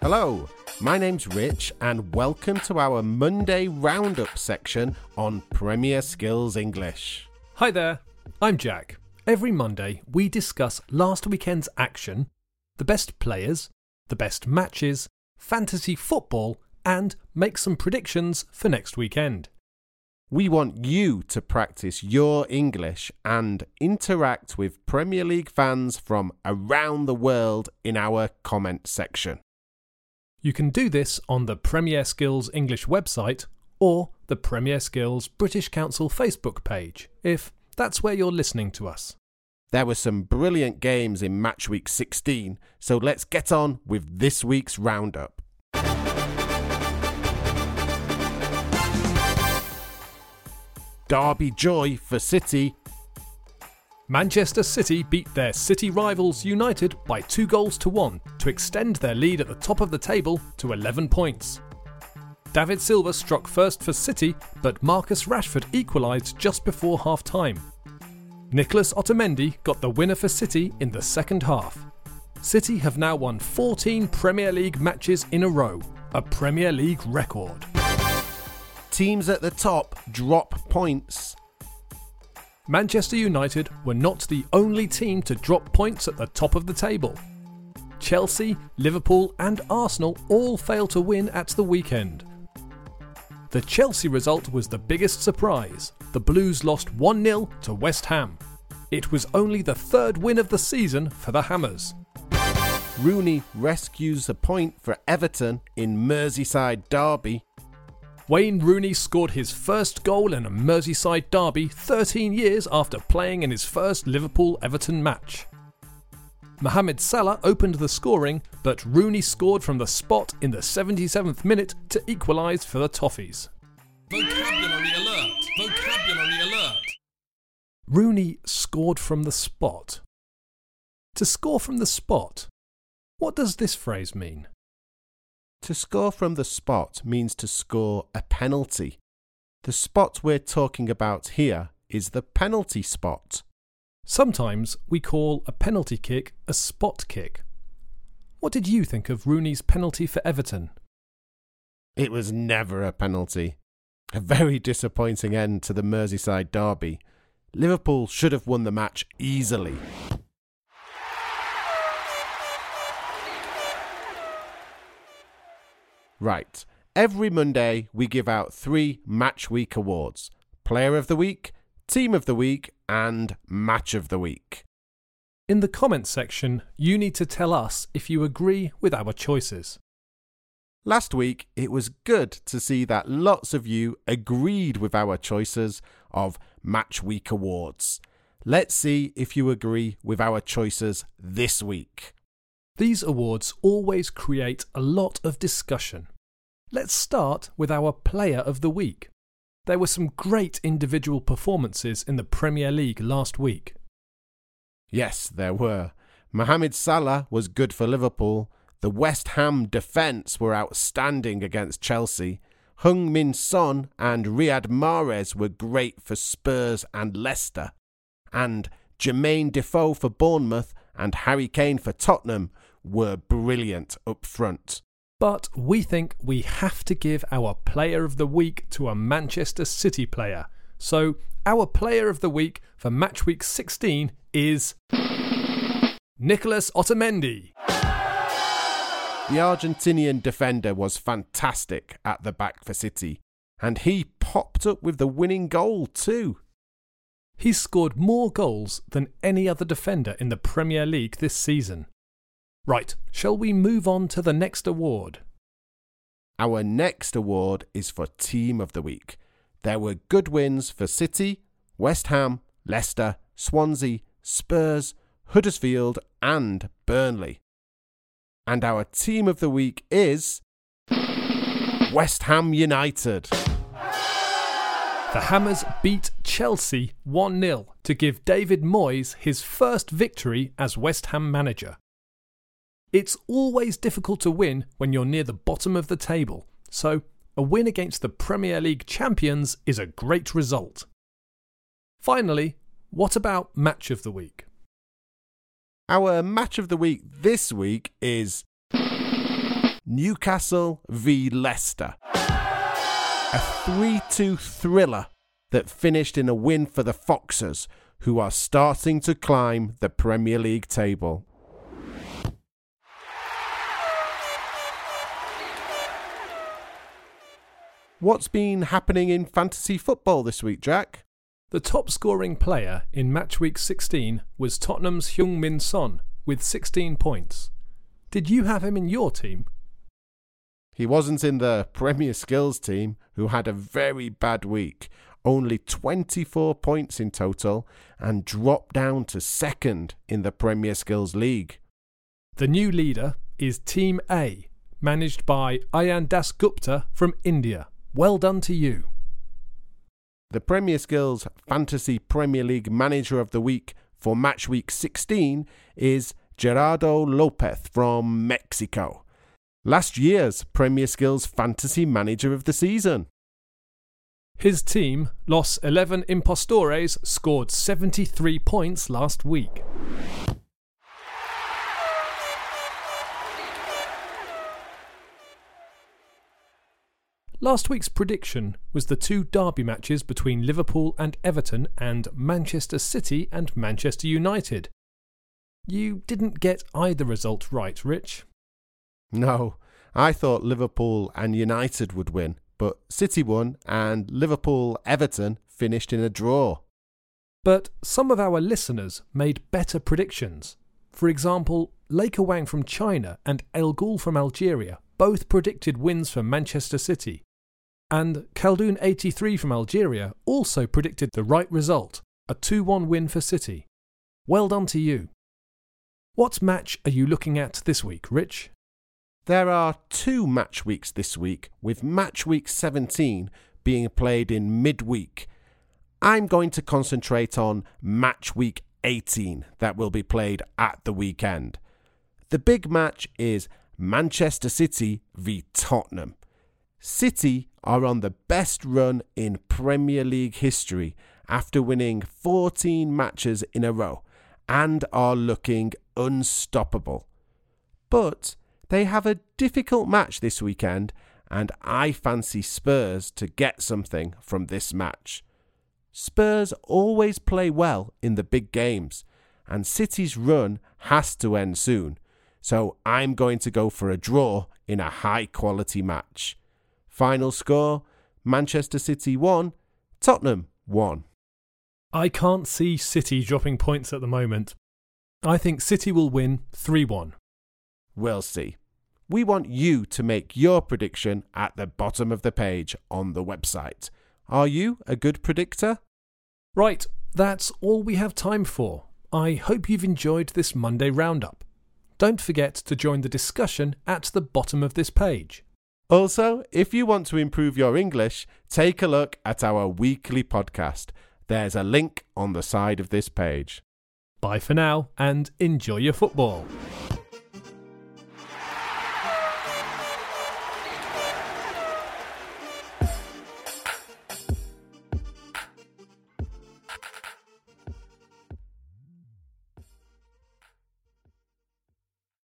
Hello, my name's Rich and welcome to our Monday Roundup section on Premier Skills English. Hi there, I'm Jack. Every Monday we discuss last weekend's action, the best players, the best matches, fantasy football and make some predictions for next weekend. We want you to practice your English and interact with Premier League fans from around the world in our comment section. You can do this on the Premier Skills English website or the Premier Skills British Council Facebook page, if that's where you're listening to us. There were some brilliant games in match week 16, so let's get on with this week's roundup. Derby joy for City. Manchester City beat their city rivals United by 2-1 to extend their lead at the top of the table to 11 points. David Silva struck first for City, but Marcus Rashford equalised just before half-time. Nicolas Otamendi got the winner for City in the second half. City have now won 14 Premier League matches in a row, a Premier League record. Teams at the top drop points. Manchester United were not the only team to drop points at the top of the table. Chelsea, Liverpool and Arsenal all failed to win at the weekend. The Chelsea result was the biggest surprise. The Blues lost 1-0 to West Ham. It was only the third win of the season for the Hammers. Rooney rescues a point for Everton in Merseyside derby. Wayne Rooney scored his first goal in a Merseyside derby 13 years after playing in his first Liverpool-Everton match. Mohamed Salah opened the scoring, but Rooney scored from the spot in the 77th minute to equalise for the Toffees. Vocabulary alert! Vocabulary alert! Rooney scored from the spot. To score from the spot. What does this phrase mean? To score from the spot means to score a penalty. The spot we're talking about here is the penalty spot. Sometimes we call a penalty kick a spot kick. What did you think of Rooney's penalty for Everton? It was never a penalty. A very disappointing end to the Merseyside derby. Liverpool should have won the match easily. Right, every Monday we give out 3 Match Week awards. Player of the Week, Team of the Week and Match of the Week. In the comments section, you need to tell us if you agree with our choices. Last week, it was good to see that lots of you agreed with our choices of Match Week awards. Let's see if you agree with our choices this week. These awards always create a lot of discussion. Let's start with our Player of the Week. There were some great individual performances in the Premier League last week. Yes, there were. Mohamed Salah was good for Liverpool. The West Ham defence were outstanding against Chelsea. Heung-min Son and Riyad Mahrez were great for Spurs and Leicester. And Jermaine Defoe for Bournemouth and Harry Kane for Tottenham were brilliant up front. But we think we have to give our Player of the Week to a Manchester City player. So our Player of the Week for Match Week 16 is Nicolas Otamendi. The Argentinian defender was fantastic at the back for City, and he popped up with the winning goal too. He's scored more goals than any other defender in the Premier League this season. Right, shall we move on to the next award? Our next award is for Team of the Week. There were good wins for City, West Ham, Leicester, Swansea, Spurs, Huddersfield and Burnley. And our Team of the Week is West Ham United. The Hammers beat Chelsea 1-0 to give David Moyes his first victory as West Ham manager. It's always difficult to win when you're near the bottom of the table, so a win against the Premier League champions is a great result. Finally, what about Match of the Week? Our Match of the Week this week is Newcastle v Leicester. A 3-2 thriller that finished in a win for the Foxes, who are starting to climb the Premier League table. What's been happening in fantasy football this week, Jack? The top scoring player in match week 16 was Tottenham's Heung-min Son with 16 points. Did you have him in your team? He wasn't in the Premier Skills team, who had a very bad week, only 24 points in total, and dropped down to second in the Premier Skills League. The new leader is Team A, managed by Ayan Dasgupta from India. Well done to you. The Premier Skills Fantasy Premier League Manager of the Week for match week 16 is Gerardo Lopez from Mexico, last year's Premier Skills Fantasy Manager of the season. His team, Los 11 Impostores, scored 73 points last week. Last week's prediction was the two derby matches between Liverpool and Everton and Manchester City and Manchester United. You didn't get either result right, Rich. No, I thought Liverpool and United would win, but City won and Liverpool-Everton finished in a draw. But some of our listeners made better predictions. For example, Laker Wang from China and El Ghul from Algeria both predicted wins for Manchester City. And Khaldoon83 from Algeria also predicted the right result, a 2-1 win for City. Well done to you. What match are you looking at this week, Rich? There are 2 match weeks this week, with match week 17 being played in midweek. I'm going to concentrate on match week 18 that will be played at the weekend. The big match is Manchester City v Tottenham. City are on the best run in Premier League history after winning 14 matches in a row and are looking unstoppable. But they have a difficult match this weekend, and I fancy Spurs to get something from this match. Spurs always play well in the big games, and City's run has to end soon, so I'm going to go for a draw in a high-quality match. Final score, Manchester City 1, Tottenham 1. I can't see City dropping points at the moment. I think City will win 3-1. We'll see. We want you to make your prediction at the bottom of the page on the website. Are you a good predictor? Right, that's all we have time for. I hope you've enjoyed this Monday roundup. Don't forget to join the discussion at the bottom of this page. Also, if you want to improve your English, take a look at our weekly podcast. There's a link on the side of this page. Bye for now and enjoy your football.